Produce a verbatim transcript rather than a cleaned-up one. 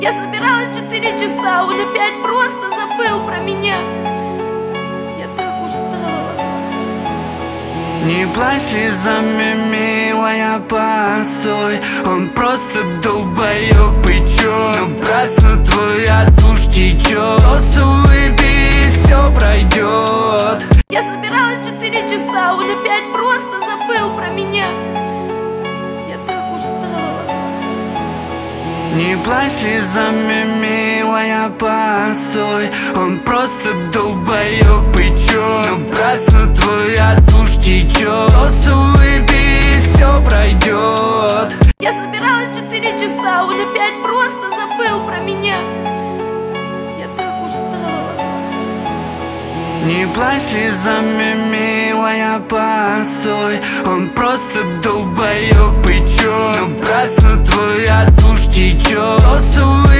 Я собиралась четыре часа, он опять просто забыл про меня. Я так устала. Не плачь слезами, милая, постой. Он просто долбоёб и чё? Напрасно твоя тушь течет. Просто выпей, и всё пройдет. Я собиралась четыре часа, он опять просто забыл про меня. Я так устала. Не плачь слезами, милая, постой. Он просто долбоёб и чё? Напрасно твоя тушь течет. Просто выпей, и всё пройдет. Я собиралась четыре часа, он опять просто забыл про меня. Я так устала. Не плачь слезами, милая, постой. Он просто долбоёб и чё? Напрасно твоя тушь течет. Просто